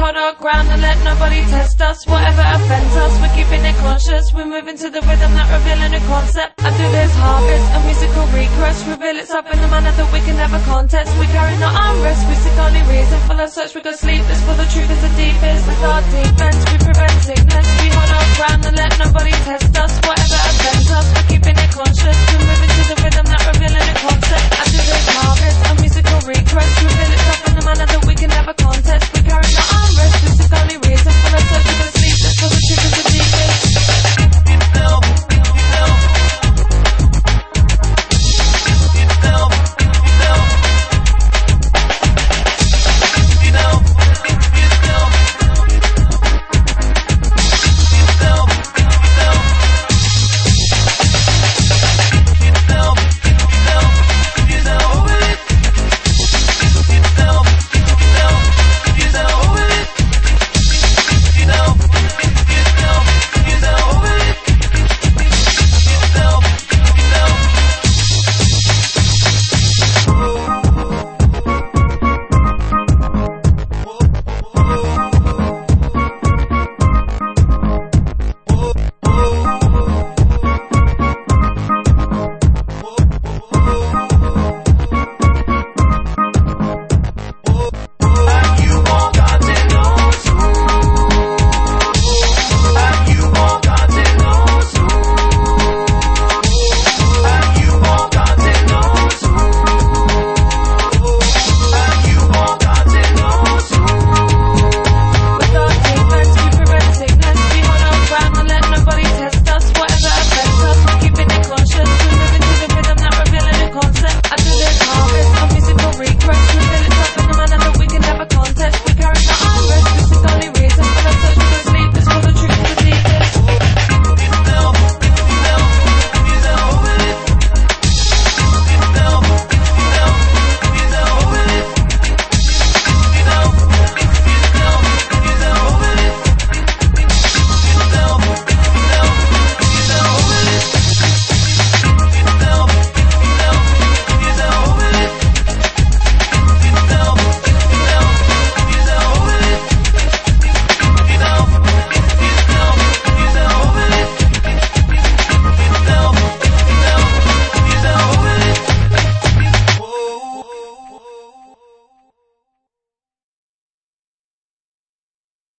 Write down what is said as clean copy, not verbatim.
hold our ground and let nobody test us. Whatever offends us, we're keeping it conscious. We're moving to the rhythm that reveal a new concept. And through this harvest, a musical regress reveal itself in the manner that we can never contest. We carry no unrest, we seek only reason. For the search we go sleepless, for the truth is the deepest. With our defense,